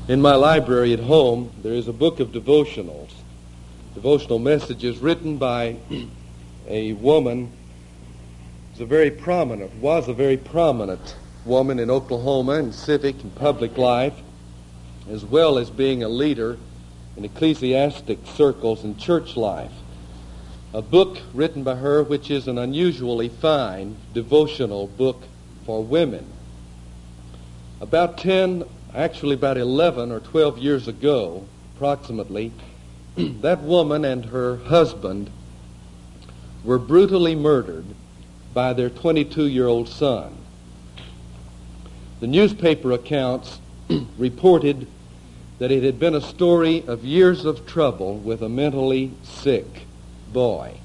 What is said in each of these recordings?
In my library at home, there is a book of devotional messages written by a woman was a very prominent woman in Oklahoma in civic and public life, as well as being a leader in ecclesiastic circles and church life. A book written by her which is an unusually fine devotional book for women. About 11 or 12 years ago, approximately, that woman and her husband were brutally murdered by their 22-year-old son. The newspaper accounts reported that it had been a story of years of trouble with a mentally sick boy.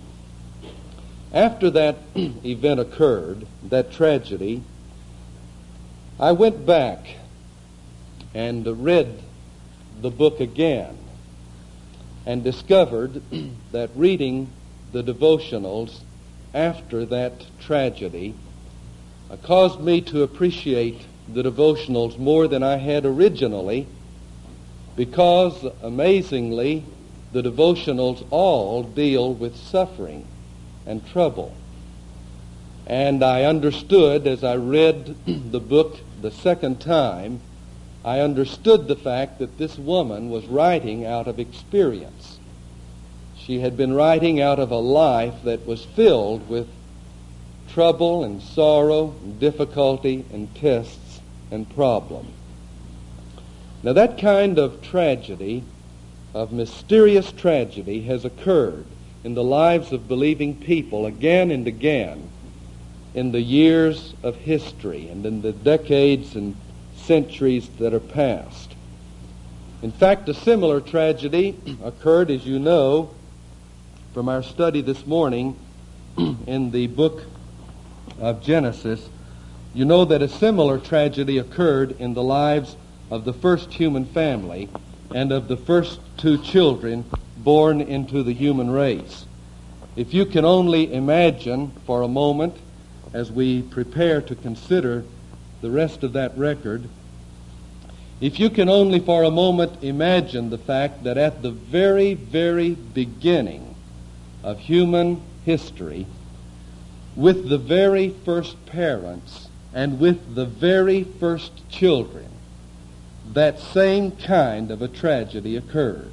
After that event occurred, that tragedy, I went back and read the book again and discovered that reading the devotionals after that tragedy caused me to appreciate the devotionals more than I had originally, because, amazingly, the devotionals all deal with suffering and trouble. And I understood, as I read the book the second time, I understood the fact that this woman was writing out of experience. She had been writing out of a life that was filled with trouble and sorrow and difficulty and tests and problem. Now that kind of tragedy, of mysterious tragedy, has occurred in the lives of believing people again and again in the years of history and in the decades and centuries that are past. In fact, a similar tragedy occurred, as you know, from our study this morning in the book of Genesis. You know that a similar tragedy occurred in the lives of the first human family and of the first two children born into the human race. If you can only imagine for a moment, as we prepare to consider the rest of that record, if you can only for a moment imagine the fact that at the very, very beginning of human history, with the very first parents and with the very first children, that same kind of a tragedy occurred.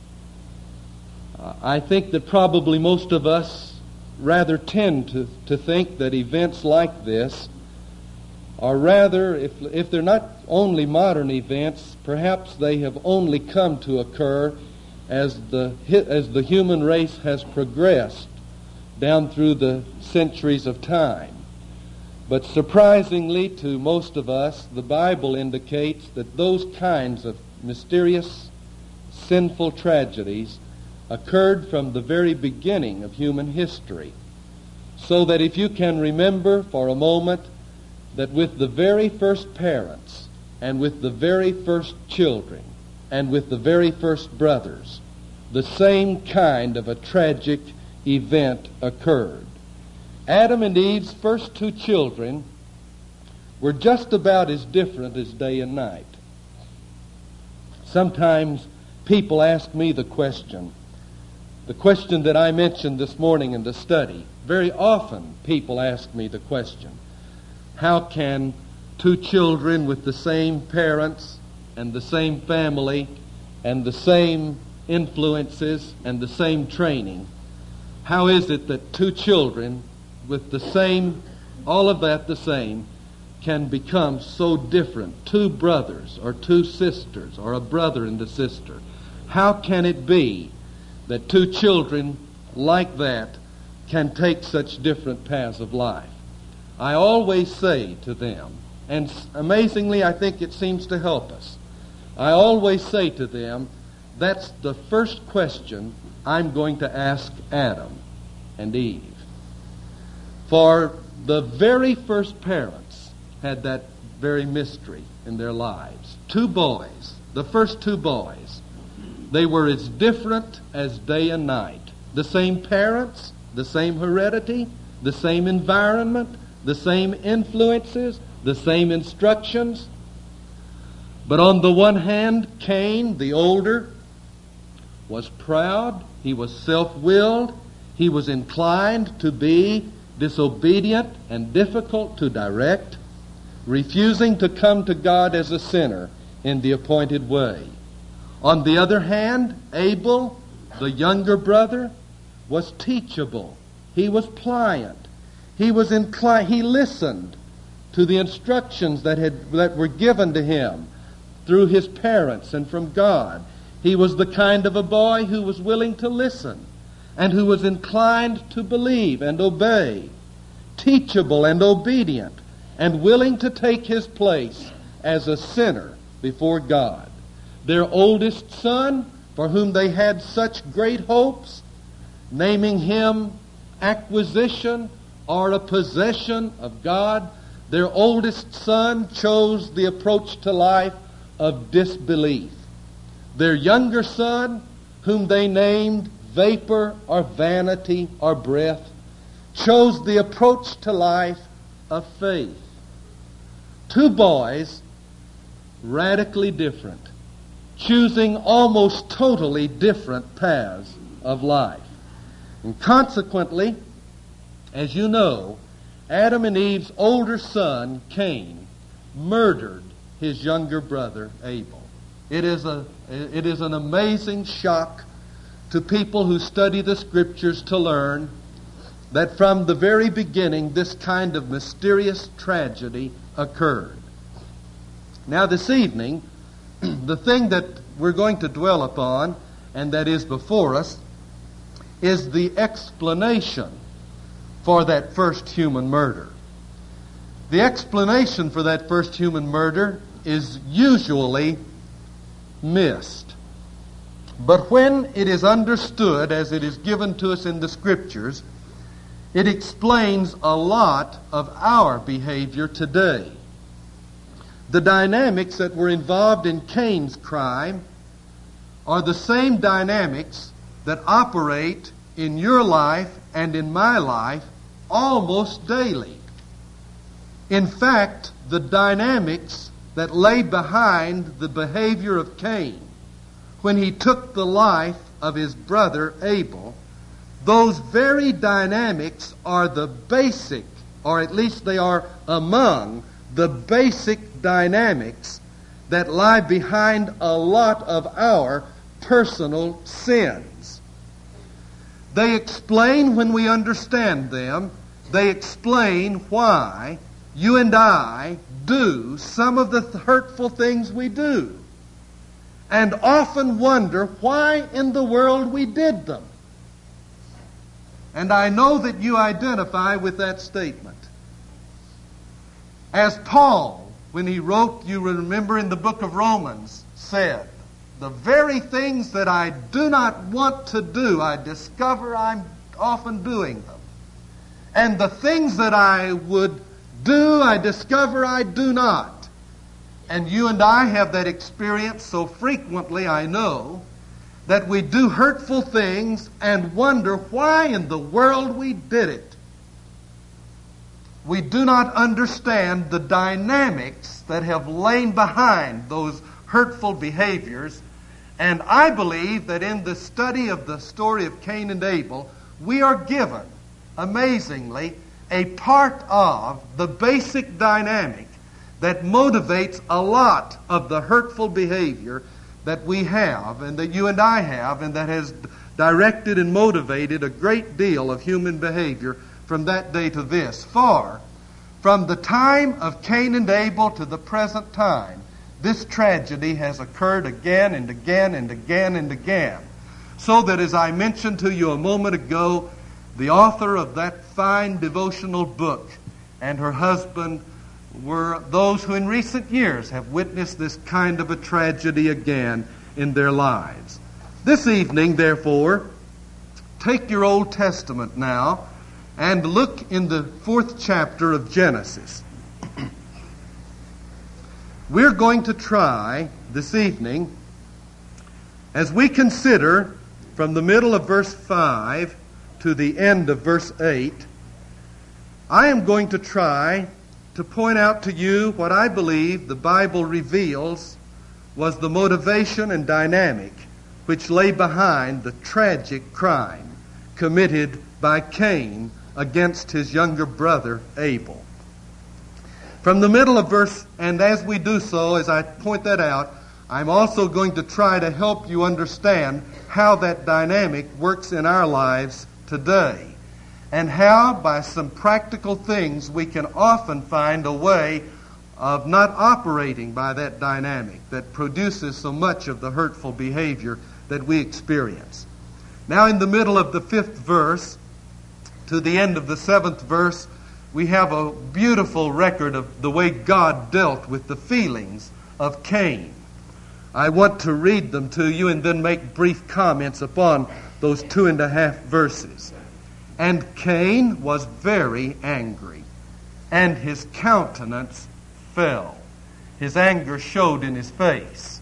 I think that probably most of us rather tend to think that events like this are rather, if they're not only modern events, perhaps they have only come to occur as the human race has progressed down through the centuries of time. But surprisingly to most of us, the Bible indicates that those kinds of mysterious, sinful tragedies occurred from the very beginning of human history. So that if you can remember for a moment that with the very first parents and with the very first children and with the very first brothers, the same kind of a tragic event occurred. Adam and Eve's first two children were just about as different as day and night. Sometimes people ask me the question that I mentioned this morning in the study. Very often people ask me the question, how can two children with the same parents and the same family and the same influences and the same training, how is it that two children with the same, all of that the same, can become so different? Two brothers or two sisters or a brother and a sister. How can it be that two children like that can take such different paths of life? I always say to them, and amazingly I think it seems to help us, I always say to them, that's the first question I'm going to ask Adam and Eve. For the very first parents had that very mystery in their lives. Two boys, the first two boys, they were as different as day and night. The same parents, the same heredity, the same environment, the same influences, the same instructions. But on the one hand, Cain, the older, was proud, he was self-willed, he was inclined to be disobedient and difficult to direct, refusing to come to God as a sinner in the appointed way. On the other hand, Abel, the younger brother, was teachable. He was pliant. He was inclined. He listened to the instructions that were given to him through his parents and from God. He was the kind of a boy who was willing to listen and who was inclined to believe and obey, teachable and obedient, and willing to take his place as a sinner before God. Their oldest son, for whom they had such great hopes, naming him acquisition or a possession of God, their oldest son chose the approach to life of disbelief. Their younger son, whom they named vapor or vanity or breath, chose the approach to life of faith. Two boys, radically different, choosing almost totally different paths of life. And consequently, as you know, Adam and Eve's older son, Cain, murdered his younger brother, Abel. It is an amazing shock to people who study the Scriptures to learn that from the very beginning this kind of mysterious tragedy occurred. Now this evening, the thing that we're going to dwell upon, and that is before us, is the explanation for that first human murder. The explanation for that first human murder is usually missed. But when it is understood as it is given to us in the Scriptures, it explains a lot of our behavior today. The dynamics that were involved in Cain's crime are the same dynamics that operate in your life and in my life almost daily. In fact, the dynamics that lay behind the behavior of Cain when he took the life of his brother Abel, those very dynamics are the basic, or at least they are among the basic dynamics that lie behind a lot of our personal sins. They explain, when we understand them, they explain why you and I do some of the hurtful things we do, and often wonder why in the world we did them. And I know that you identify with that statement. As Paul, when he wrote, you remember in the book of Romans, said, the very things that I do not want to do, I discover I'm often doing them. And the things that I would do, I discover I do not. And you and I have that experience so frequently, I know, that we do hurtful things and wonder why in the world we did it. We do not understand the dynamics that have lain behind those hurtful behaviors. And I believe that in the study of the story of Cain and Abel, we are given, amazingly, a part of the basic dynamic that motivates a lot of the hurtful behavior that we have and that you and I have, and that has directed and motivated a great deal of human behavior from that day to this. For from the time of Cain and Abel to the present time, this tragedy has occurred again and again and again and again. So that, as I mentioned to you a moment ago, the author of that fine devotional book and her husband were those who in recent years have witnessed this kind of a tragedy again in their lives. This evening, therefore, take your Old Testament now and look in the 4th chapter of Genesis. We're going to try this evening, as we consider from the middle of verse 5 to the end of verse 8, I am going to try to point out to you what I believe the Bible reveals was the motivation and dynamic which lay behind the tragic crime committed by Cain against his younger brother Abel. From the middle of verse, and as we do so, as I point that out, I'm also going to try to help you understand how that dynamic works in our lives today, and how, by some practical things, we can often find a way of not operating by that dynamic that produces so much of the hurtful behavior that we experience. Now, in the middle of the 5th verse to the end of the 7th verse, we have a beautiful record of the way God dealt with the feelings of Cain. I want to read them to you and then make brief comments upon those 2.5 verses. And Cain was very angry, and his countenance fell. His anger showed in his face.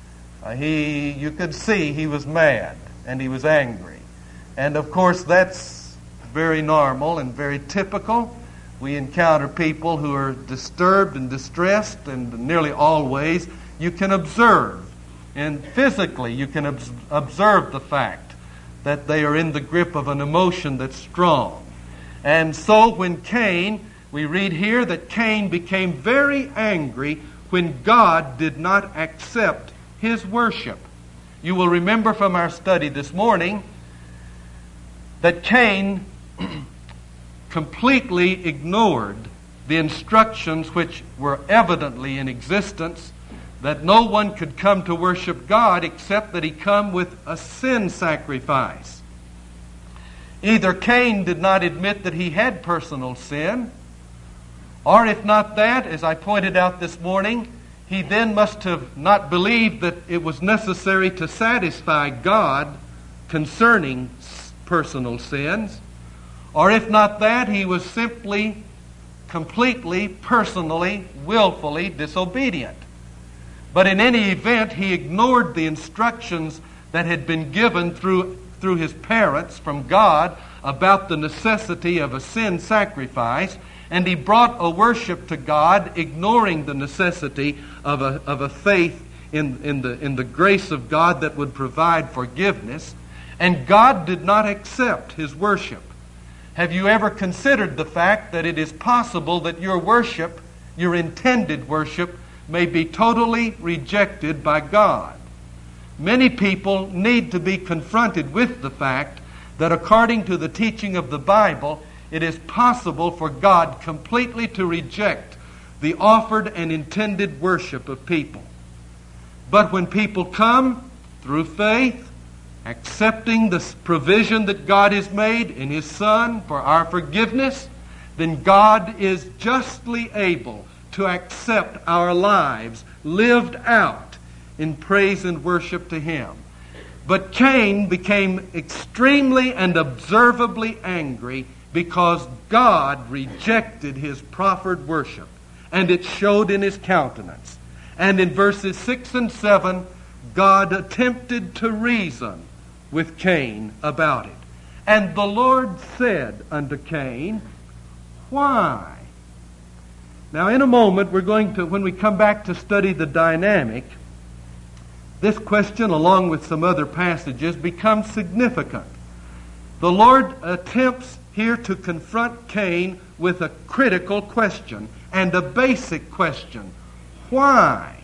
You could see he was mad and he was angry. And of course that's very normal and very typical. We encounter people who are disturbed and distressed, and nearly always you can observe, and physically you can observe the fact that they are in the grip of an emotion that's strong. And so when Cain, we read here that Cain became very angry when God did not accept his worship. You will remember from our study this morning that Cain completely ignored the instructions which were evidently in existence, that no one could come to worship God except that he come with a sin sacrifice. Either Cain did not admit that he had personal sin, or if not that, as I pointed out this morning, he then must have not believed that it was necessary to satisfy God concerning personal sins. Or if not that, he was simply, completely, personally, willfully disobedient. But in any event, he ignored the instructions that had been given through his parents from God about the necessity of a sin sacrifice, and he brought a worship to God, ignoring the necessity of a faith in the grace of God that would provide forgiveness, and God did not accept his worship. Have you ever considered the fact that it is possible that your worship, your intended worship, may be totally rejected by God? Many people need to be confronted with the fact that according to the teaching of the Bible, it is possible for God completely to reject the offered and intended worship of people. But when people come through faith, accepting the provision that God has made in His Son for our forgiveness, then God is justly able to accept our lives lived out in praise and worship to Him. But Cain became extremely and observably angry because God rejected his proffered worship, and it showed in his countenance. And in verses 6 and 7, God attempted to reason with Cain about it. And the Lord said unto Cain, why? Now in a moment we're going to, when we come back to study the dynamic, this question, along with some other passages, becomes significant. The Lord attempts here to confront Cain with a critical question and a basic question. Why?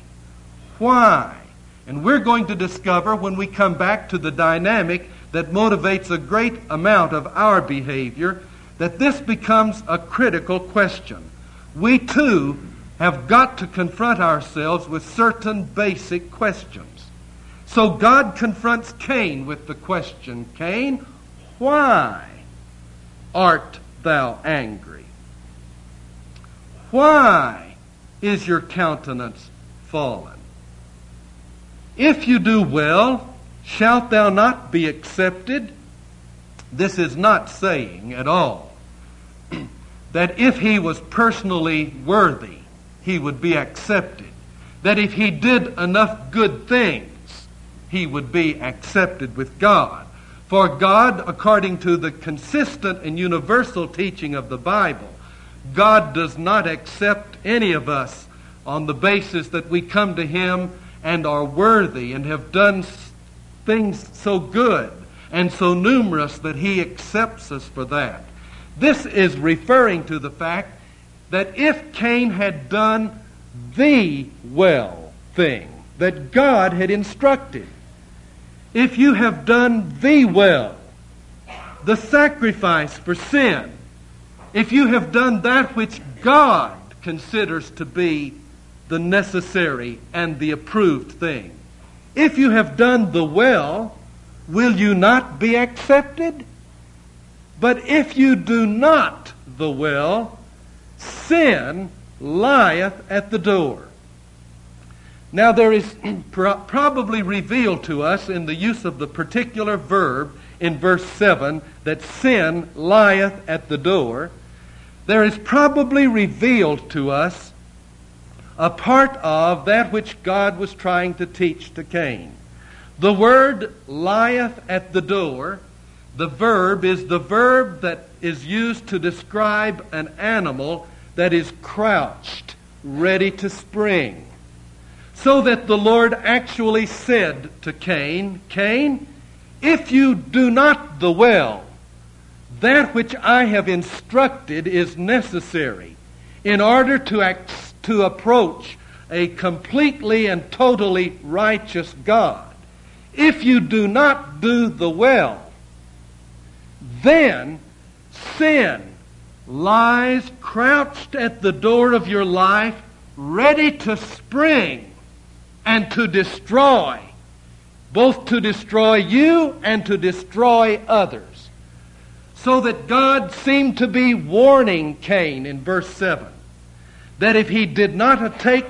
Why? And we're going to discover when we come back to the dynamic that motivates a great amount of our behavior, that this becomes a critical question. We too have got to confront ourselves with certain basic questions. So God confronts Cain with the question, Cain, why art thou angry? Why is your countenance fallen? If you do well, shalt thou not be accepted? This is not saying at all that if he was personally worthy, he would be accepted. That if he did enough good things, he would be accepted with God. For God, according to the consistent and universal teaching of the Bible, God does not accept any of us on the basis that we come to Him and are worthy and have done things so good and so numerous that He accepts us for that. This is referring to the fact that if Cain had done the well thing that God had instructed, if you have done the well, the sacrifice for sin, if you have done that which God considers to be the necessary and the approved thing, if you have done the well, will you not be accepted? But if you do not the well, sin lieth at the door. Now there is probably revealed to us in the use of the particular verb in verse 7 that sin lieth at the door. There is probably revealed to us a part of that which God was trying to teach to Cain. The word lieth at the door, the verb is the verb that is used to describe an animal that is crouched, ready to spring. So that the Lord actually said to Cain, Cain, if you do not the well, that which I have instructed is necessary in order to approach a completely and totally righteous God. If you do not do the well, then sin lies crouched at the door of your life, ready to spring and to destroy, both to destroy you and to destroy others. So that God seemed to be warning Cain in verse 7 that if he did not take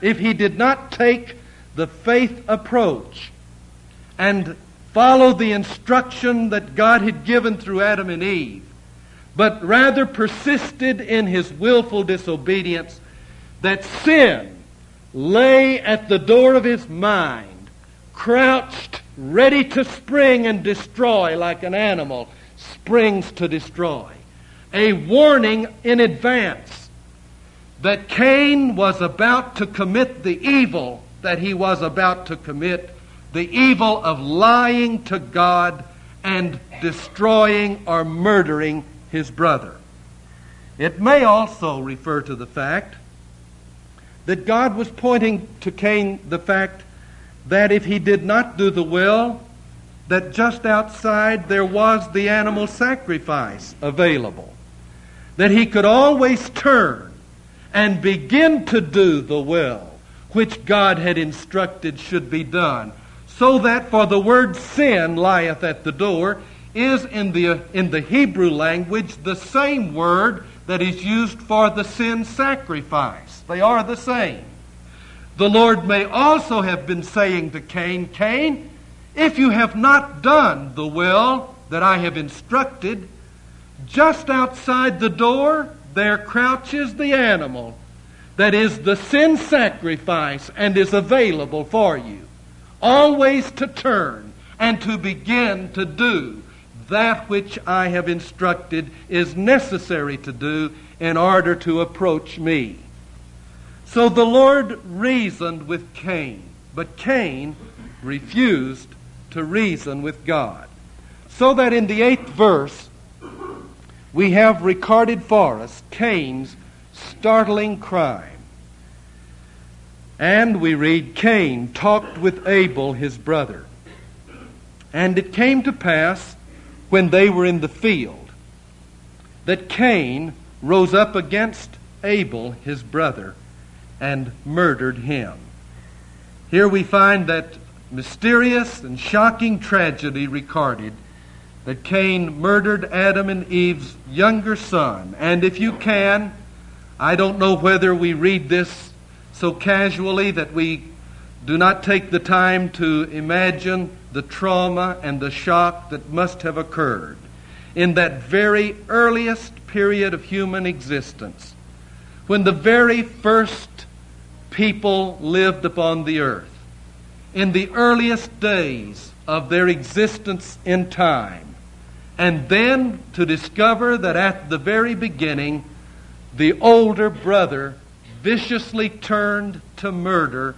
the faith approach and follow the instruction that God had given through Adam and Eve, but rather persisted in his willful disobedience, that sin lay at the door of his mind, crouched, ready to spring and destroy like an animal springs to destroy. A warning in advance that Cain was about to commit the evil that he was about to commit, the evil of lying to God and destroying or murdering his brother. It may also refer to the fact that God was pointing to Cain the fact that if he did not do the will, that just outside there was the animal sacrifice available, that he could always turn and begin to do the will which God had instructed should be done, so that for the word sin lieth at the door is in the Hebrew language the same word that is used for the sin sacrifice. They are the same. The Lord may also have been saying to Cain, Cain, if you have not done the will that I have instructed, just outside the door there crouches the animal that is the sin sacrifice and is available for you, always to turn and to begin to do that which I have instructed is necessary to do in order to approach me. So the Lord reasoned with Cain, but Cain refused to reason with God. So that in the 8th verse, we have recorded for us Cain's startling crime. And we read, Cain talked with Abel his brother. And it came to pass, when they were in the field, that Cain rose up against Abel his brother and murdered him. Here we find that mysterious and shocking tragedy recorded, that Cain murdered Adam and Eve's younger son. And if you can, I don't know whether we read this so casually that we do not take the time to imagine the trauma and the shock that must have occurred in that very earliest period of human existence, when the very first people lived upon the earth, in the earliest days of their existence in time, and then to discover that at the very beginning the older brother viciously turned to murder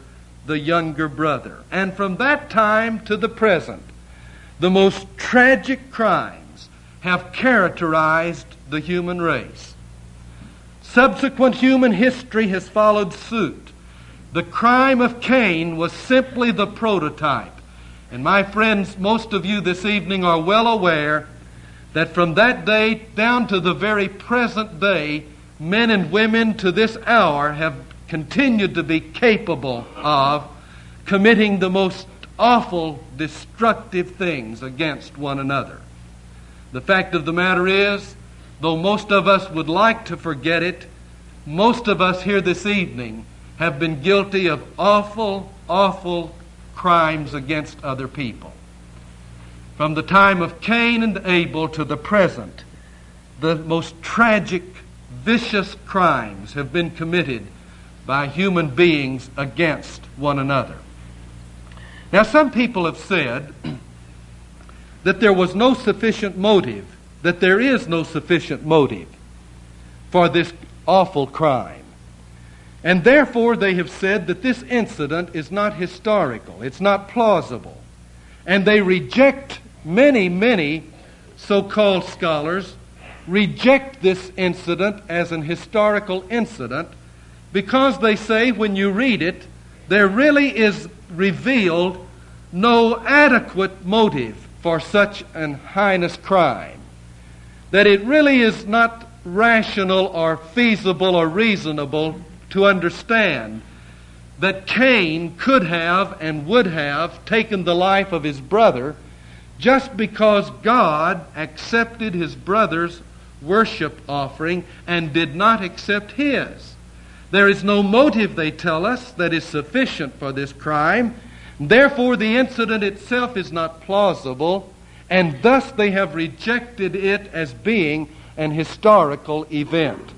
the younger brother. And from that time to the present, the most tragic crimes have characterized the human race. Subsequent human history has followed suit. The crime of Cain was simply the prototype. And my friends, most of you this evening are well aware that from that day down to the very present day, men and women to this hour have continued to be capable of committing the most awful, destructive things against one another. The fact of the matter is, though most of us would like to forget it, most of us here this evening have been guilty of awful, awful crimes against other people. From the time of Cain and Abel to the present, the most tragic, vicious crimes have been committed by human beings against one another. Now, some people have said that there was no sufficient motive, that there is no sufficient motive for this awful crime. And therefore they have said that this incident is not historical, it's not plausible. And they reject, many so-called scholars reject this incident as an historical incident because they say when you read it, there really is revealed no adequate motive for such an heinous crime. That it really is not rational or feasible or reasonable to understand that Cain could have and would have taken the life of his brother just because God accepted his brother's worship offering and did not accept his. There is no motive, they tell us, that is sufficient for this crime. Therefore, the incident itself is not plausible, and thus they have rejected it as being an historical event.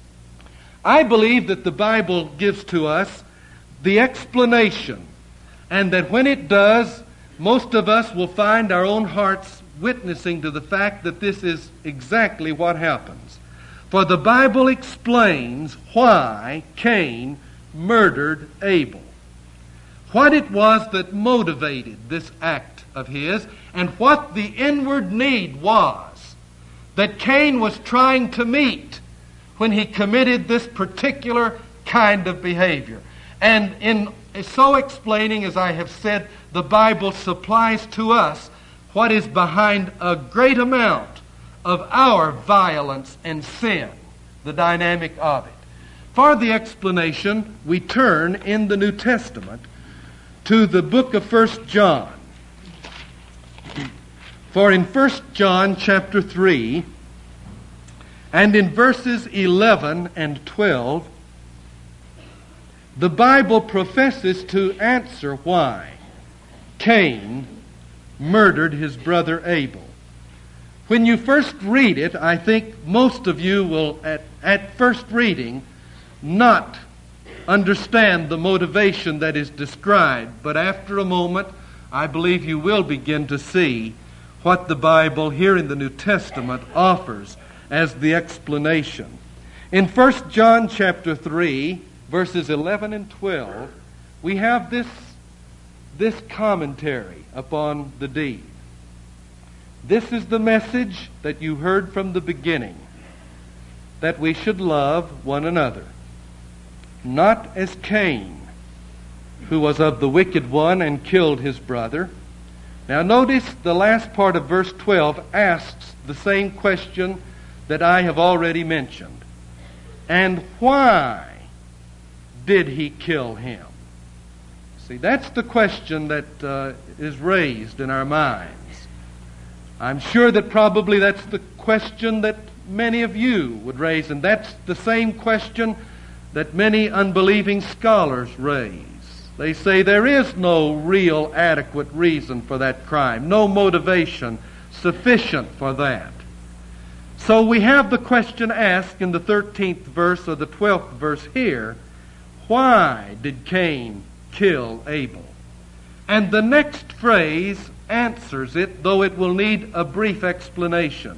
I believe that the Bible gives to us the explanation, and that when it does, most of us will find our own hearts witnessing to the fact that this is exactly what happens. For the Bible explains why Cain murdered Abel, what it was that motivated this act of his, and what the inward need was that Cain was trying to meet when he committed this particular kind of behavior. And in so explaining, as I have said, the Bible supplies to us what is behind a great amount of our violence and sin, the dynamic of it. For the explanation, we turn in the New Testament to the book of 1 John. For in 1 John chapter 3, and in verses 11 and 12, the Bible professes to answer why Cain murdered his brother Abel. When you first read it, I think most of you will, at first reading, not understand the motivation that is described. But after a moment, I believe you will begin to see what the Bible here in the New Testament offers as the explanation. In 1 John chapter 3, verses 11 and 12, we have this commentary upon the deed. This is the message that you heard from the beginning, that we should love one another, not as Cain, who was of the wicked one and killed his brother. Now notice the last part of verse 12 asks the same question that I have already mentioned. And why did he kill him? See, that's the question that is raised in our minds. I'm sure that probably that's the question that many of you would raise, and that's the same question that many unbelieving scholars raise. They say there is no real adequate reason for that crime, no motivation sufficient for that. So we have the question asked in the 13th verse or the 12th verse here, why did Cain kill Abel? And the next phrase answers it, though it will need a brief explanation.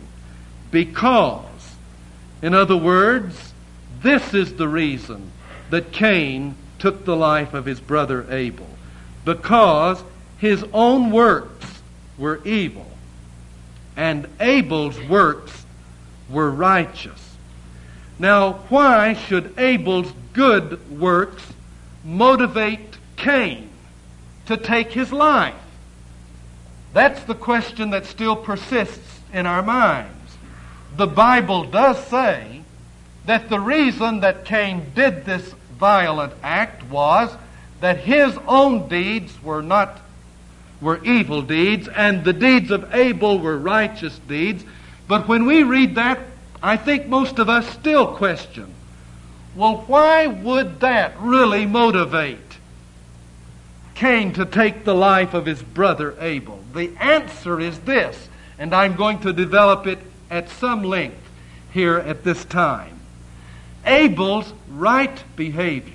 Because, in other words, this is the reason that Cain took the life of his brother Abel? Because his own works were evil, and Abel's works were righteous. Now, why should Abel's good works motivate Cain to take his life? That's the question that still persists in our minds. The Bible does say that the reason that Cain did this violent act was that his own deeds were evil deeds, and the deeds of Abel were righteous deeds. But when we read that, I think most of us still question, well, why would that really motivate Cain to take the life of his brother Abel? The answer is this, and I'm going to develop it at some length here at this time. Abel's right behavior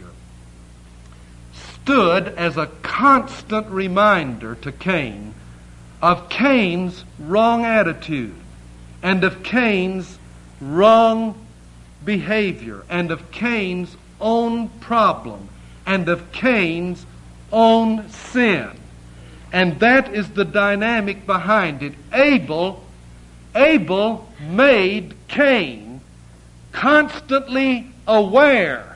stood as a constant reminder to Cain of Cain's wrong attitude and of Cain's wrong behavior and of Cain's own problem and of Cain's own sin. And that is the dynamic behind it. Abel made Cain constantly aware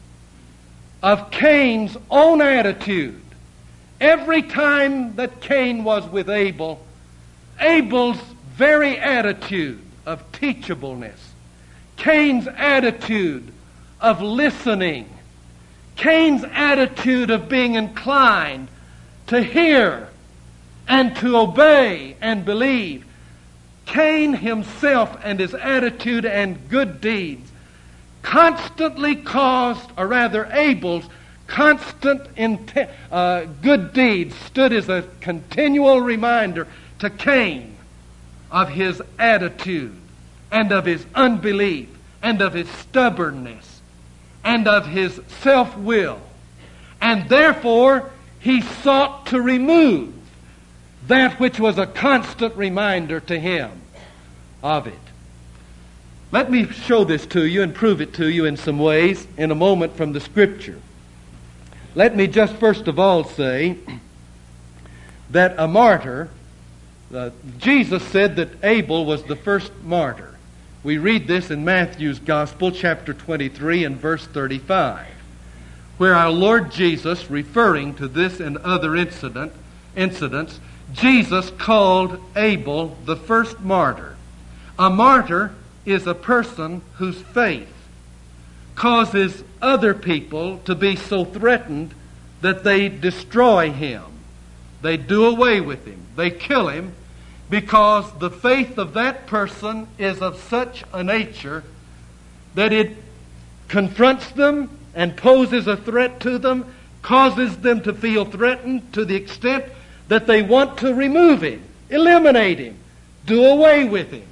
of Cain's own attitude. Every time that Cain was with Abel, Abel's very attitude of teachableness, Cain's attitude of listening, Cain's attitude of being inclined to hear and to obey and believe, Cain himself and his attitude and good deeds constantly caused, or rather Abel's constant good deeds stood as a continual reminder to Cain of his attitude and of his unbelief and of his stubbornness and of his self-will. And therefore, he sought to remove that which was a constant reminder to him of it. Let me show this to you and prove it to you in some ways in a moment from the Scripture. Let me just first of all say that a martyr, Jesus said that Abel was the first martyr. We read this in Matthew's Gospel, chapter 23 and verse 35, where our Lord Jesus, referring to this and other incidents, Jesus called Abel the first martyr. A martyr is a person whose faith causes other people to be so threatened that they destroy him. They do away with him. They kill him because the faith of that person is of such a nature that it confronts them and poses a threat to them, causes them to feel threatened to the extent that they want to remove him, eliminate him, do away with him.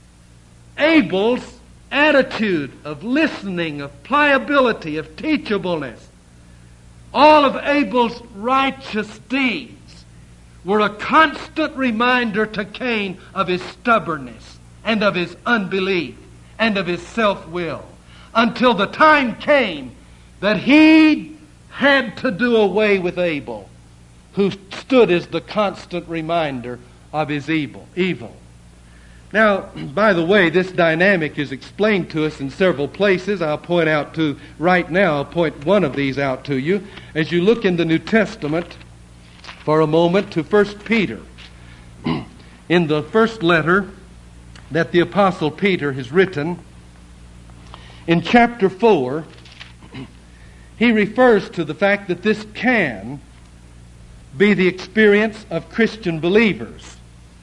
Abel's attitude of listening, of pliability, of teachableness, all of Abel's righteous deeds were a constant reminder to Cain of his stubbornness and of his unbelief and of his self-will, until the time came that he had to do away with Abel, who stood as the constant reminder of his evil. Now, by the way, this dynamic is explained to us in several places. I'll point one of these out to you. As you look in the New Testament for a moment to 1 Peter, in the first letter that the Apostle Peter has written, in chapter 4, he refers to the fact that this can be the experience of Christian believers.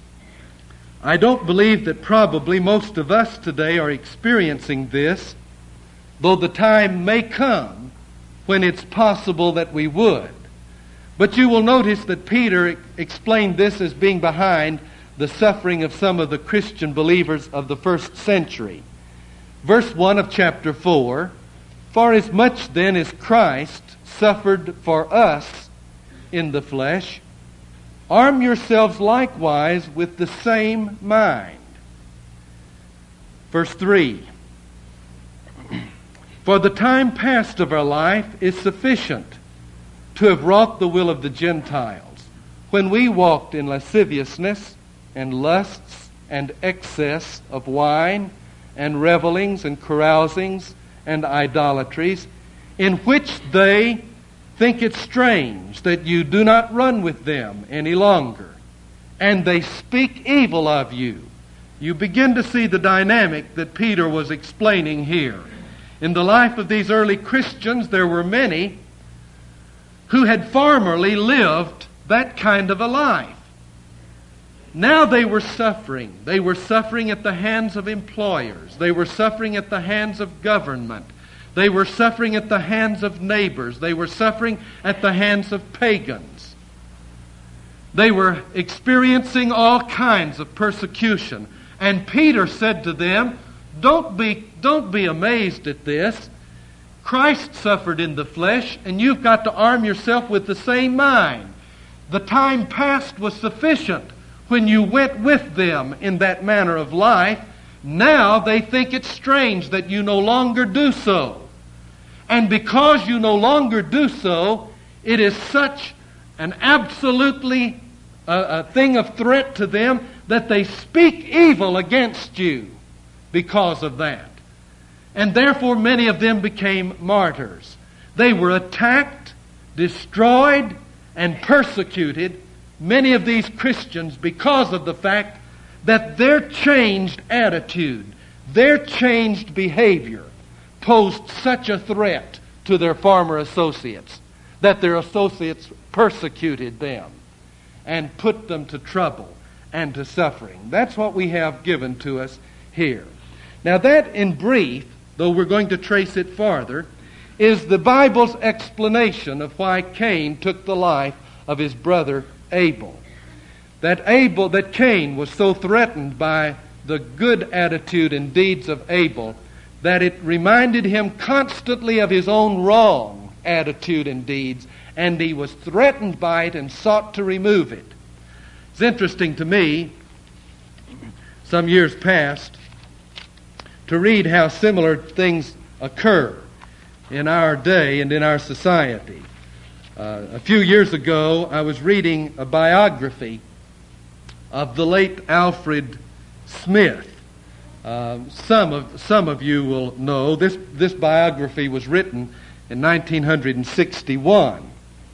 I don't believe that probably most of us today are experiencing this, though the time may come when it's possible that we would. But you will notice that Peter explained this as being behind the suffering of some of the Christian believers of the first century. Verse 1 of chapter 4, "For as much then as Christ suffered for us in the flesh, arm yourselves likewise with the same mind." Verse 3, For the time past of our life is sufficient to have wrought the will of the Gentiles, when we walked in lasciviousness and lusts and excess of wine and revelings and carousings and idolatries, in which they think it strange that you do not run with them any longer, and they speak evil of you. You begin to see the dynamic that Peter was explaining here. In the life of these early Christians, there were many who had formerly lived that kind of a life. Now they were suffering. They were suffering at the hands of employers. They were suffering at the hands of government. They were suffering at the hands of neighbors. They were suffering at the hands of pagans. They were experiencing all kinds of persecution. And Peter said to them, don't be amazed at this. Christ suffered in the flesh, and you've got to arm yourself with the same mind. The time past was sufficient when you went with them in that manner of life. Now they think it strange that you no longer do so. And because you no longer do so, it is such an absolutely a thing of threat to them that they speak evil against you because of that. And therefore many of them became martyrs. They were attacked, destroyed, and persecuted, many of these Christians, because of the fact that their changed attitude, their changed behavior posed such a threat to their former associates that their associates persecuted them and put them to trouble and to suffering. That's what we have given to us here. Now that, in brief, though we're going to trace it farther, is the Bible's explanation of why Cain took the life of his brother Abel. That Cain was so threatened by the good attitude and deeds of Abel that it reminded him constantly of his own wrong attitude and deeds, and he was threatened by it and sought to remove it. It's interesting to me, some years past, to read how similar things occur in our day and in our society. A few years ago, I was reading a biography of the late Alfred Smith. Some of you will know this biography was written in 1961,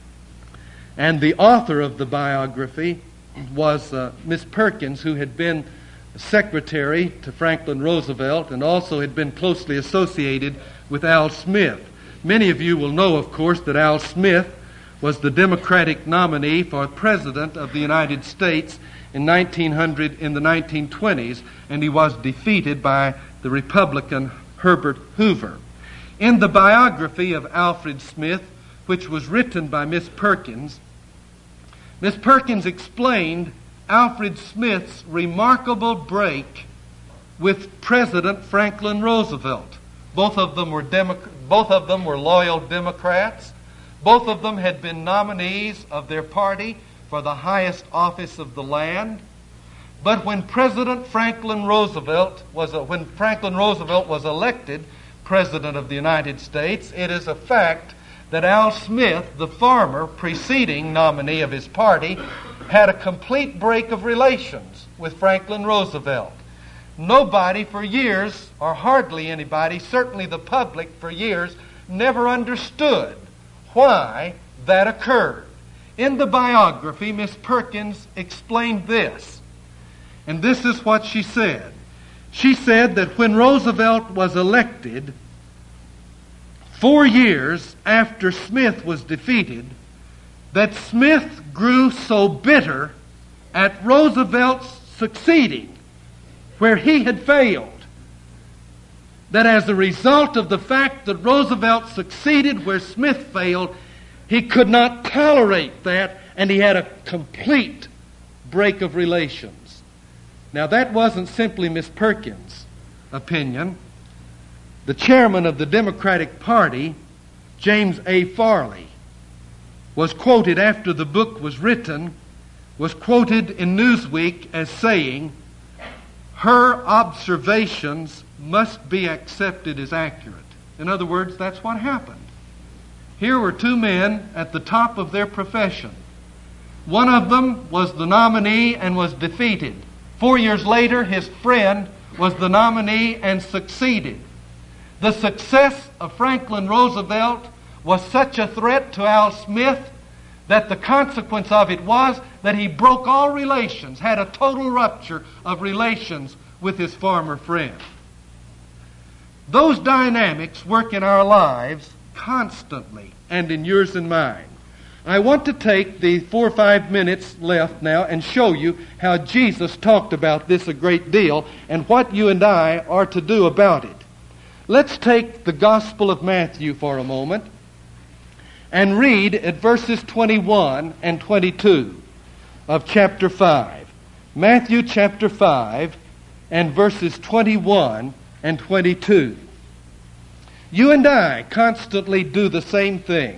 and the author of the biography was Miss Perkins, who had been secretary to Franklin Roosevelt and also had been closely associated with Al Smith. Many of you will know, of course, that Al Smith was the Democratic nominee for President of the United States in the 1920s, and he was defeated by the Republican Herbert Hoover. In the biography of Alfred Smith, which was written by Miss Perkins explained Alfred Smith's remarkable break with President Franklin Roosevelt. Both of them were loyal Democrats. Both of them had been nominees of their party for the highest office of the land. But when Franklin Roosevelt was elected President of the United States, it is a fact that Al Smith, the former preceding nominee of his party, had a complete break of relations with Franklin Roosevelt. Nobody for years, or hardly anybody, certainly the public for years, never understood why that occurred. In the biography, Miss Perkins explained this, and this is what she said. She said that when Roosevelt was elected, 4 years after Smith was defeated, that Smith grew so bitter at Roosevelt's succeeding where he had failed, that as a result of the fact that Roosevelt succeeded where Smith failed, he could not tolerate that, and he had a complete break of relations. Now that wasn't simply Miss Perkins' opinion. The chairman of the Democratic Party, James A. Farley, was quoted after the book was written, was quoted in Newsweek as saying, "Her observations must be accepted as accurate." In other words, that's what happened. Here were two men at the top of their profession. One of them was the nominee and was defeated. 4 years later, his friend was the nominee and succeeded. The success of Franklin Roosevelt was such a threat to Al Smith that the consequence of it was that he broke all relations, had a total rupture of relations with his former friend. Those dynamics work in our lives constantly, and in yours and mine. I want to take the 4 or 5 minutes left now and show you how Jesus talked about this a great deal and what you and I are to do about it. Let's take the Gospel of Matthew for a moment and read at verses 21 and 22 of chapter 5. Matthew chapter 5 and verses 21 and 22. You and I constantly do the same thing.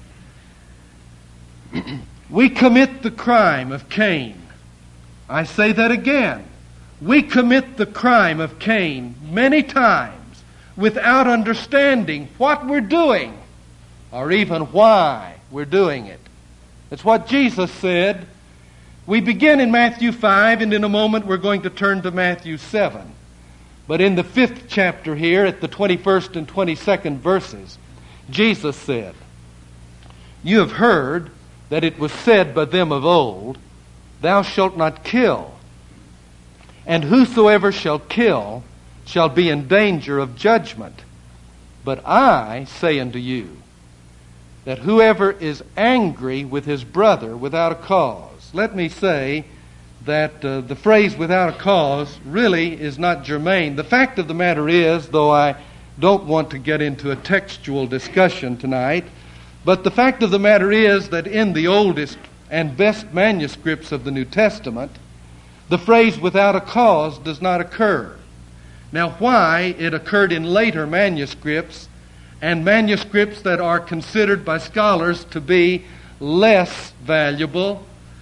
We commit the crime of Cain. I say that again. We commit the crime of Cain many times without understanding what we're doing or even why we're doing it. That's what Jesus said. We begin in Matthew 5, and in a moment we're going to turn to Matthew 7. But in the 5th chapter here, at the 21st and 22nd verses, Jesus said, "You have heard that it was said by them of old, Thou shalt not kill. And whosoever shall kill shall be in danger of judgment. But I say unto you, that whoever is angry with his brother without a cause." Let me say that the phrase "without a cause" really is not germane. The fact of the matter is, though I don't want to get into a textual discussion tonight, but the fact of the matter is that in the oldest and best manuscripts of the New Testament, the phrase "without a cause" does not occur. Now, why it occurred in later manuscripts, and manuscripts that are considered by scholars to be less valuable,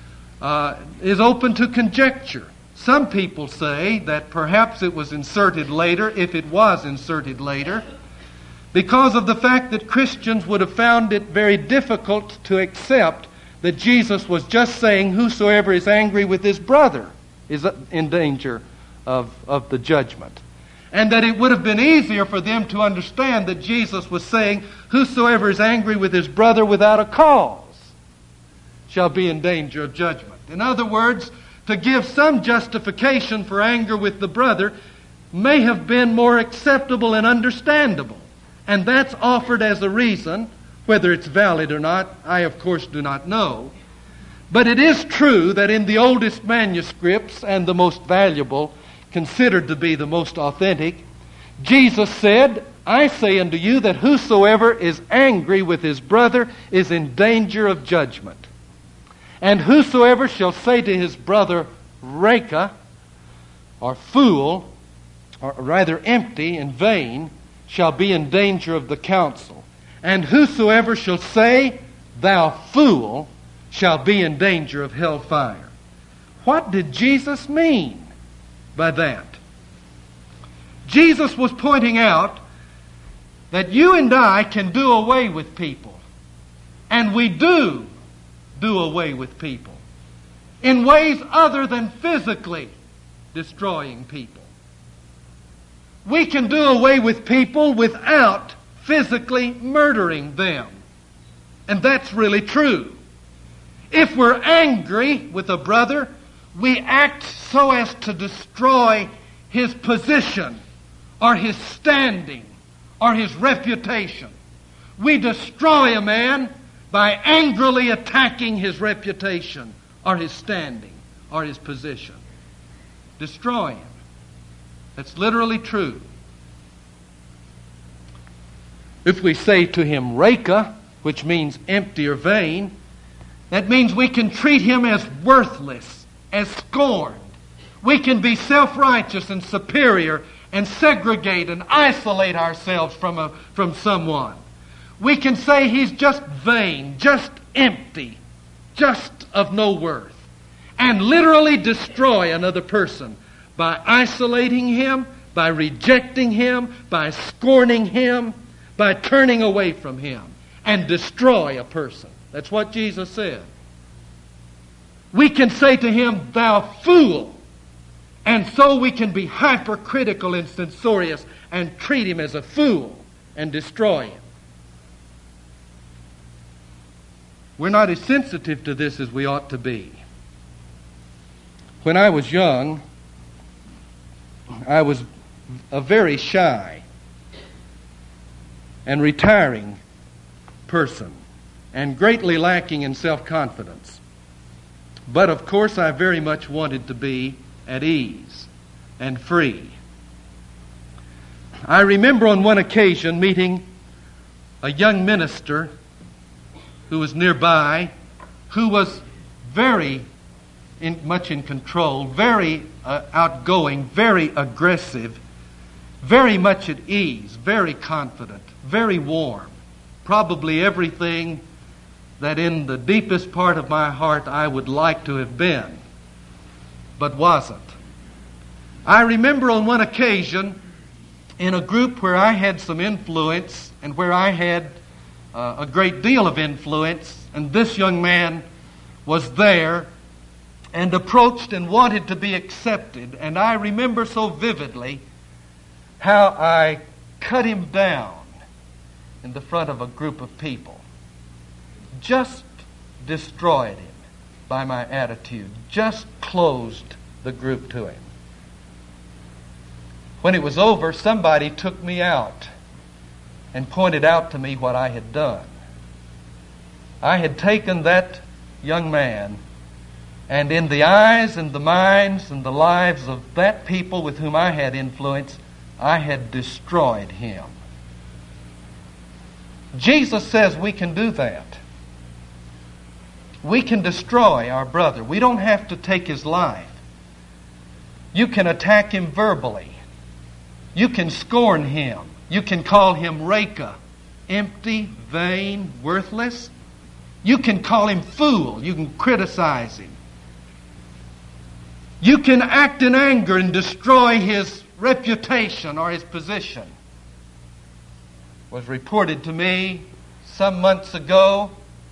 is open to conjecture. Some people say that perhaps it was inserted later, if it was inserted later, because of the fact that Christians would have found it very difficult to accept that Jesus was just saying whosoever is angry with his brother is in danger of the judgment. And that it would have been easier for them to understand that Jesus was saying whosoever is angry with his brother without a cause shall be in danger of judgment. In other words, to give some justification for anger with the brother may have been more acceptable and understandable. And that's offered as a reason. Whether it's valid or not, I of course do not know. But it is true that in the oldest manuscripts and the most valuable, considered to be the most authentic, Jesus said, "I say unto you that whosoever is angry with his brother is in danger of judgment. And whosoever shall say to his brother, Reka, or fool, or rather empty and vain, shall be in danger of the council. And whosoever shall say, Thou fool, shall be in danger of hellfire." What did Jesus mean by that? Jesus was pointing out that you and I can do away with people. And we do away with people in ways other than physically destroying people. We can do away with people without physically murdering them. And that's really true. If we're angry with a brother, we act so as to destroy his position or his standing or his reputation. We destroy a man by angrily attacking his reputation or his standing or his position. Destroy him. That's literally true. If we say to him Reka, which means empty or vain, that means we can treat him as worthless, as scorned. We can be self-righteous and superior and segregate and isolate ourselves from someone. We can say he's just vain, just empty, just of no worth, and literally destroy another person by isolating him, by rejecting him, by scorning him, by turning away from Him and destroy a person. That's what Jesus said. We can say to him, "Thou fool," and so we can be hypercritical and censorious and treat him as a fool and destroy him. We're not as sensitive to this as we ought to be. When I was young, I was a very shy and retiring person and greatly lacking in self-confidence. But of course I very much wanted to be at ease and free. I remember on one occasion meeting a young minister who was nearby, who was very much in control, very outgoing, very aggressive, very much at ease, very confident, very warm. Probably everything that in the deepest part of my heart I would like to have been, but wasn't. I remember on one occasion in a group where I had some influence and where I had a great deal of influence, and this young man was there and approached and wanted to be accepted. And I remember so vividly how I cut him down in the front of a group of people. Just destroyed him by my attitude. Just closed the group to him. When it was over, somebody took me out and pointed out to me what I had done. I had taken that young man, and in the eyes and the minds and the lives of that people with whom I had influence, I had destroyed him. Jesus says we can do that. We can destroy our brother. We don't have to take his life. You can attack him verbally. You can scorn him. You can call him reka, empty, vain, worthless. You can call him fool. You can criticize him. You can act in anger and destroy his reputation or his position. It was reported to me several months ago,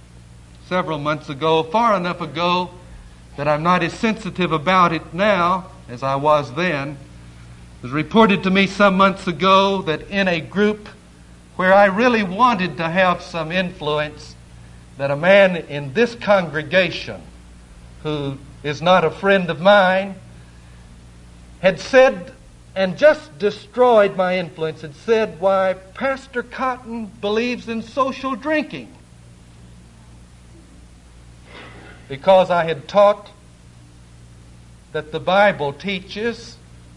far enough ago that I'm not as sensitive about it now as I was then. It was reported to me some months ago that in a group where I really wanted to have some influence, that a man in this congregation who is not a friend of mine had said, and just destroyed my influence, had said, "Why, Pastor Cotton believes in social drinking." Because I had taught that the Bible teaches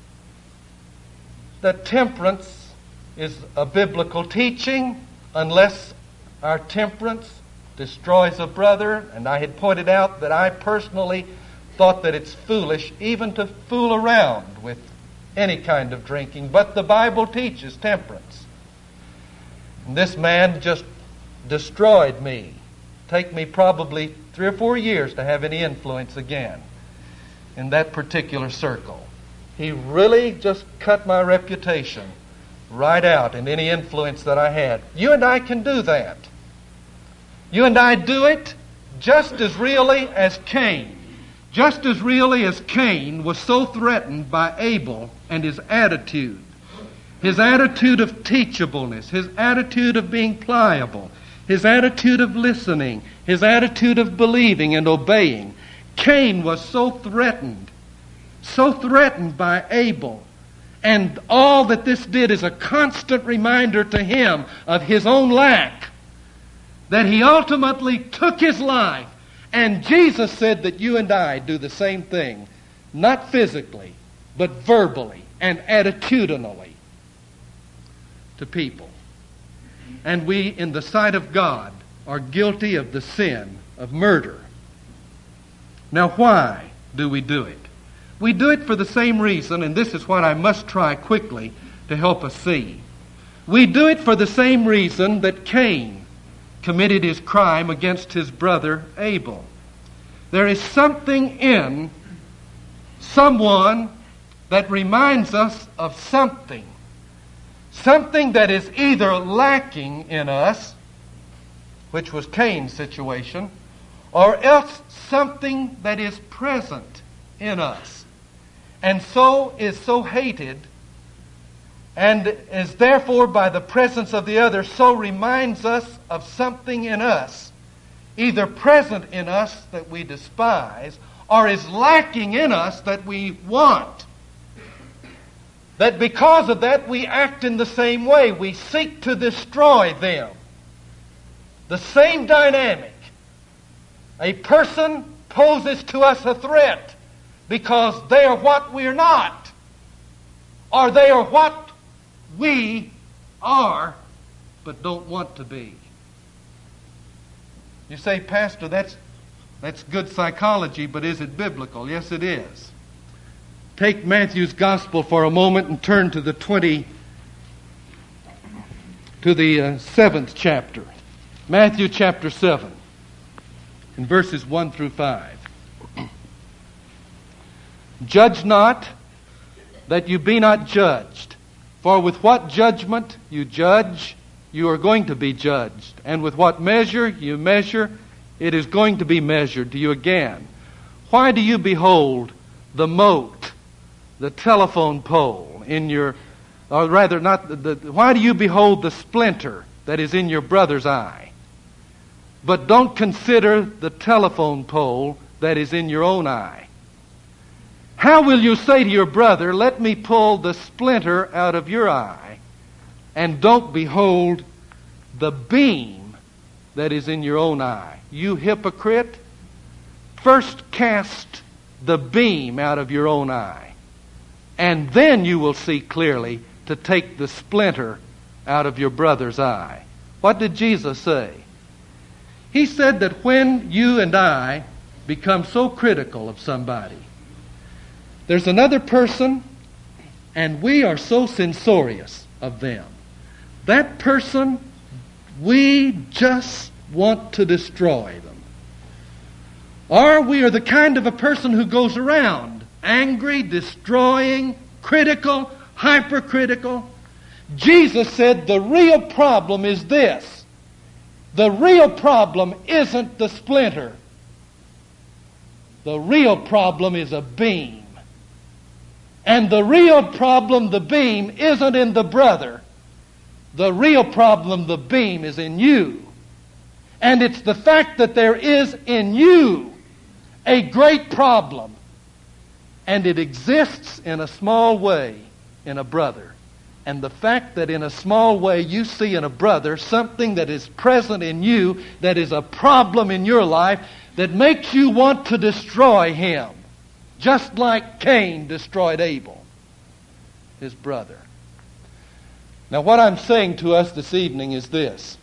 that temperance is a biblical teaching unless our temperance destroys a brother, and I had pointed out that I personally thought that it's foolish even to fool around with any kind of drinking, but the Bible teaches temperance. And this man just destroyed me. Take me probably 3 or 4 years to have any influence again in that particular circle. He really just cut my reputation right out in any influence that I had. You and I can do that. You and I do it just as really as Cain. Just as really as Cain was so threatened by Abel and his attitude of teachableness, his attitude of being pliable, his attitude of listening, his attitude of believing and obeying. Cain was so threatened by Abel. And all that this did is a constant reminder to him of his own lack, that he ultimately took his life. And Jesus said that you and I do the same thing, not physically, but verbally and attitudinally to people. And we, in the sight of God, are guilty of the sin of murder. Now, why do we do it? We do it for the same reason, and this is what I must try quickly to help us see. We do it for the same reason that Cain committed his crime against his brother Abel. There is something in someone that reminds us of something something that is either lacking in us, which was Cain's situation, or else something that is present in us, and so is so hated, and is therefore by the presence of the other so reminds us of something in us, either present in us that we despise, or is lacking in us that we want. That because of that we act in the same way. We seek to destroy them. The same dynamic. A person poses to us a threat because they are what we are not, or they are what we are but don't want to be. You say, Pastor, that's good psychology, but is it biblical? Yes, it is. Take Matthew's Gospel for a moment and turn to the 7th chapter. Matthew chapter 7, in verses 1 through 5. Judge not, that you be not judged. For with what judgment you judge, you are going to be judged. And with what measure you measure, it is going to be measured to you again. Why do you behold the mote, the telephone pole in your, or rather not, why do you behold the splinter that is in your brother's eye, but don't consider the telephone pole that is in your own eye? How will you say to your brother, let me pull the splinter out of your eye, and don't behold the beam that is in your own eye? You hypocrite, first cast the beam out of your own eye, and then you will see clearly to take the splinter out of your brother's eye. What did Jesus say? He said that when you and I become so critical of somebody, there's another person, and we are so censorious of them. That person, we just want to destroy them. Or we are the kind of a person who goes around angry, destroying, critical, hypercritical. Jesus said the real problem is this. The real problem isn't the splinter. The real problem is a beam. And the real problem, the beam, isn't in the brother. The real problem, the beam, is in you. And it's the fact that there is in you a great problem. And it exists in a small way in a brother. And the fact that in a small way you see in a brother something that is present in you, that is a problem in your life, that makes you want to destroy him. Just like Cain destroyed Abel, his brother. Now what I'm saying to us this evening is this.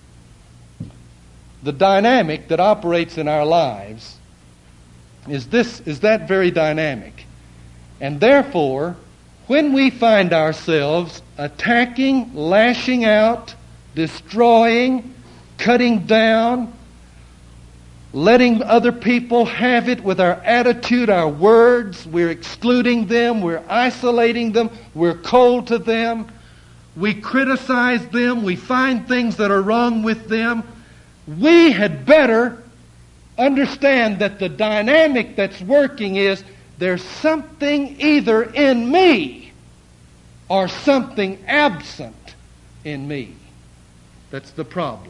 The dynamic that operates in our lives is that very dynamic. And therefore, when we find ourselves attacking, lashing out, destroying, cutting down, letting other people have it with our attitude, our words, we're excluding them, we're isolating them, we're cold to them, we criticize them, we find things that are wrong with them, we had better understand that the dynamic that's working is there's something either in me or something absent in me. That's the problem.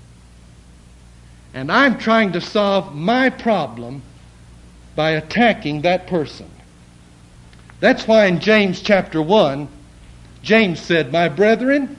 And I'm trying to solve my problem by attacking that person. That's why in James chapter 1, James said, my brethren,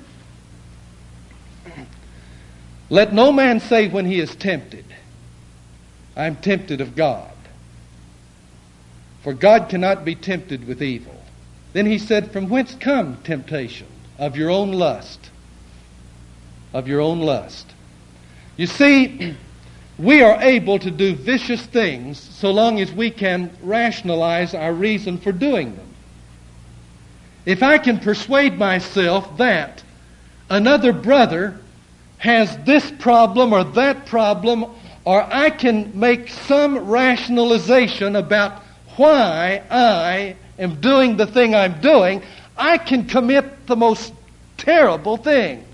let no man say when he is tempted, I'm tempted of God. For God cannot be tempted with evil. Then he said, from whence come temptation? Of your own lust. Of your own lust. You see, we are able to do vicious things so long as we can rationalize our reason for doing them. If I can persuade myself that another brother has this problem or that problem, or I can make some rationalization about why I am doing the thing I'm doing, I can commit the most terrible things.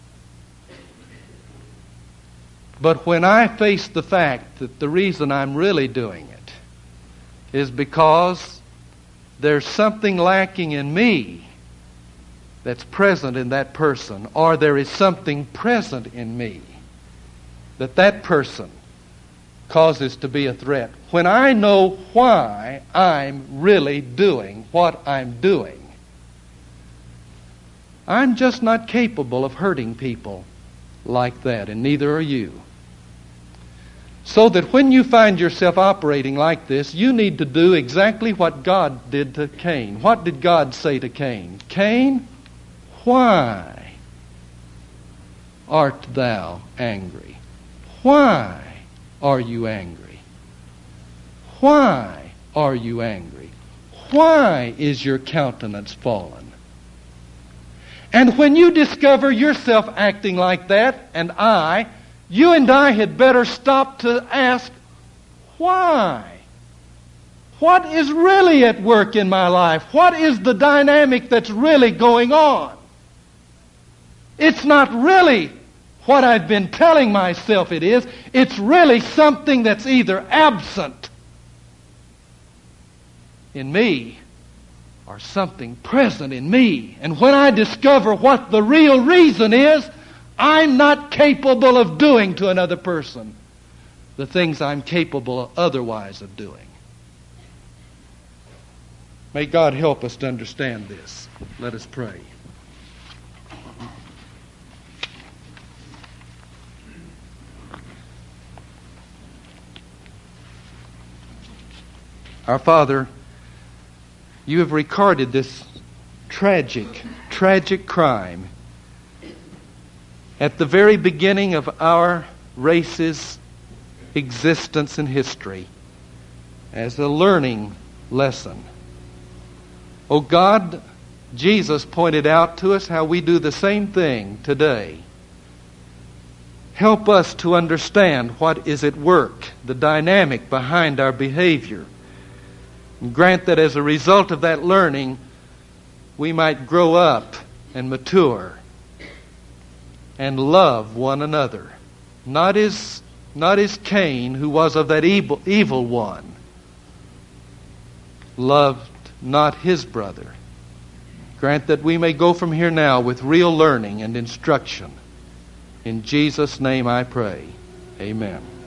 But when I face the fact that the reason I'm really doing it is because there's something lacking in me that's present in that person, or there is something present in me that person causes to be a threat. When I know why I'm really doing what I'm doing, I'm just not capable of hurting people like that, and neither are you. So that when you find yourself operating like this, you need to do exactly what God did to Cain. What did God say to Cain? Cain, why art thou angry? Why are you angry? Why are you angry? Why is your countenance fallen? And when you discover yourself acting like that, you and I had better stop to ask, why? What is really at work in my life? What is the dynamic that's really going on? It's not really what I've been telling myself it is. It's really something that's either absent in me or something present in me. And when I discover what the real reason is, I'm not capable of doing to another person the things I'm capable otherwise of doing. May God help us to understand this. Let us pray. Our Father, you have recorded this tragic crime at the very beginning of our race's existence and history as a learning lesson. Oh God, Jesus pointed out to us how we do the same thing today. Help us to understand what is at work, the dynamic behind our behavior. And grant that as a result of that learning, we might grow up and mature and love one another. Not as Cain, who was of that evil one, loved not his brother. Grant that we may go from here now with real learning and instruction. In Jesus' name I pray. Amen.